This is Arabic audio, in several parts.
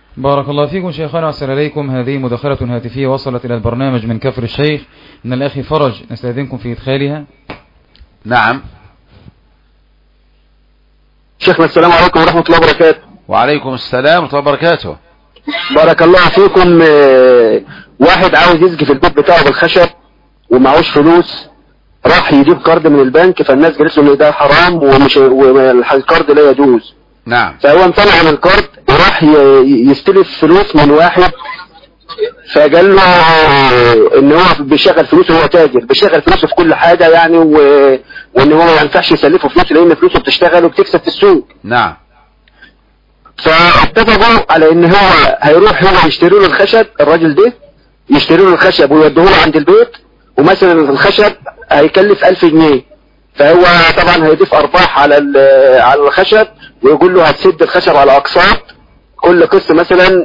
بارك الله فيكم شيخنا وأحسن إليكم. هذه مداخلة هاتفية وصلت إلى البرنامج من كفر الشيخ من الأخ فرج، نستأذنكم في إدخالها. نعم. شيخنا السلام عليكم ورحمة الله وبركاته. وعليكم السلام ورحمة الله وبركاته. بارك الله فيكم. واحد عاوز يسقي في البيت بتاعه بالخشب ومعهوش فلوس، راح يجيب قرض من البنك، فالناس قالت له ان ده حرام والقرض لا يجوز. نعم. فهو امتنع عن القرض وراح يستلف فلوس من واحد، فقال له ان هو بيشغل فلوسه، هو تاجر بيشغل فلوسه في كل حاجة يعني، وان هو ما ينفعش يسلفه فلوسه لان فلوسه بتشتغل وبتكسب في السوق. نعم. فاتفقوا على ان هو هيروح هو يشتري له الخشب، الراجل ده يشتري له الخشب ويوديه له عند البيت، ومثلا الخشب هيكلف 1000 جنيه، فهو طبعا هيضيف ارباح على الخشب، ويقول له هتسد الخشب على اقساط، كل قسط مثلا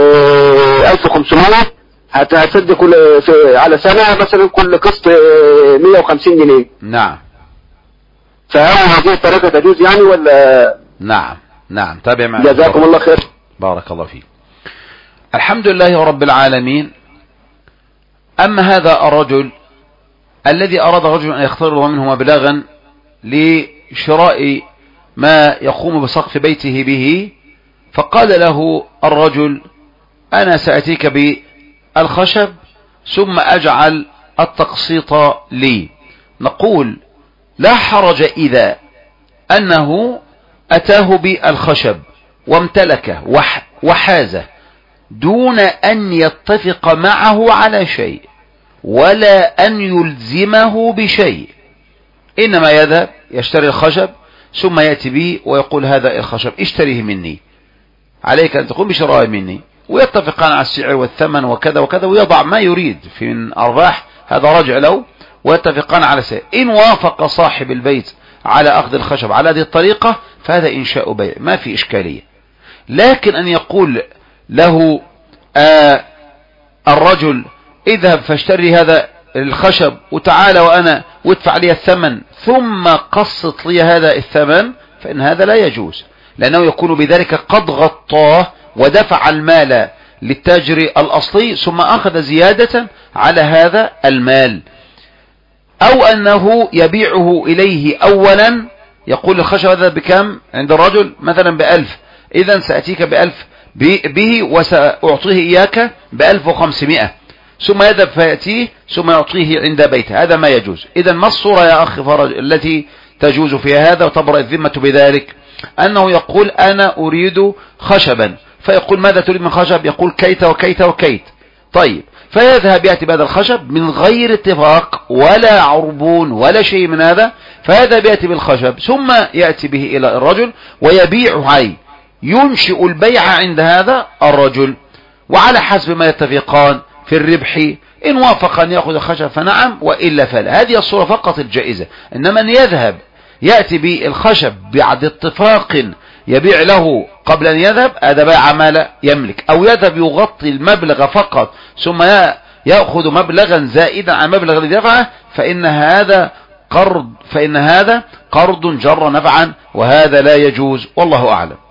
1500، هتسد على سنة مثلا كل قسط 150 جنيه. نعم. فهل هذه الطريقة تجوز يعني ولا؟ نعم نعم. تابع معنا. جزاكم الله خير. بارك الله فيك. الحمد لله رب العالمين. أما هذا الرجل الذي أراد رجل أن يختار منه مبلغا لشراء ما يقوم بسقف بيته به، فقال له الرجل أنا سأتيك بالخشب ثم أجعل التقسيط لي. نقول لا حرج إذا أنه أتاه بالخشب وامتلكه وحازه دون أن يتفق معه على شيء ولا أن يلزمه بشيء، إنما يذهب يشتري الخشب ثم يأتي به ويقول هذا الخشب اشتريه مني، عليك أن تقوم بشرائه مني، ويتفقان على السعر والثمن وكذا وكذا، ويضع ما يريد في من أرباح، هذا راجع له، ويتفقان على سعر. إن وافق صاحب البيت على أخذ الخشب على هذه الطريقة فهذا إنشاء بيع ما في إشكالية. لكن أن يقول له الرجل اذهب فاشتري هذا الخشب وتعالى وأنا وادفع لي الثمن ثم قسط لي هذا الثمن، فإن هذا لا يجوز، لأنه يكون بذلك قد غطاه ودفع المال للتاجر الأصلي ثم أخذ زيادة على هذا المال. أو أنه يبيعه إليه أولا، يقول الخشب هذا بكم عند الرجل مثلا ب1000، إذن سأتيك ب1000 به وسأعطيه إياك ب1500، ثم يذهب فيأتيه ثم يعطيه عند بيته، هذا ما يجوز. إذن ما الصورة يا أخي فرج التي تجوز فيها هذا وتبرأ الذمة بذلك؟ أنه يقول أنا أريد خشبا، فيقول ماذا تريد من خشب؟ يقول كيت وكيت وكيت. طيب، فيذهب يأتي بهذا الخشب من غير اتفاق ولا عربون ولا شيء من هذا، فهذا يأتي بالخشب ثم يأتي به إلى الرجل ويبيعه عليه، ينشئ البيع عند هذا الرجل، وعلى حسب ما يتفقان في الربح، إن وافق أن يأخذ الخشب فنعم وإلا فلا. هذه الصورة فقط الجائزة. إنما أن يذهب يأتي بالخشب بعد اتفاق يبيع له قبل أن يذهب، هذا بيع ما لا يملك، أو يذهب يغطي المبلغ فقط ثم يأخذ مبلغا زائدا عن مبلغ الذي دفعه، فإن هذا قرض جر نفعا، وهذا لا يجوز، والله أعلم.